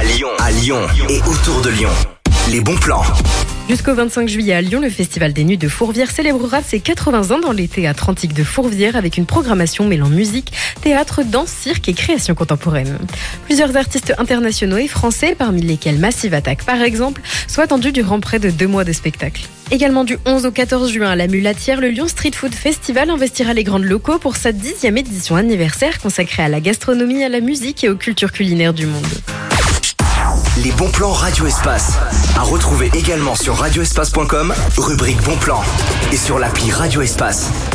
À Lyon et autour de Lyon. Les bons plans. Jusqu'au 25 juillet à Lyon, le Festival des Nuits de Fourvière célébrera ses 80 ans dans les théâtres antiques de Fourvière avec une programmation mêlant musique, théâtre, danse, cirque et création contemporaine. Plusieurs artistes internationaux et français, parmi lesquels Massive Attack par exemple, sont attendus durant près de 2 mois de spectacle. Également du 11 au 14 juin à la Mulatière, le Lyon Street Food Festival investira les grands locaux pour sa 10e édition anniversaire consacrée à la gastronomie, à la musique et aux cultures culinaires du monde. Les bons plans Radio Espace. À retrouver également sur radioespace.com, rubrique bons plans. Et sur l'appli Radio Espace.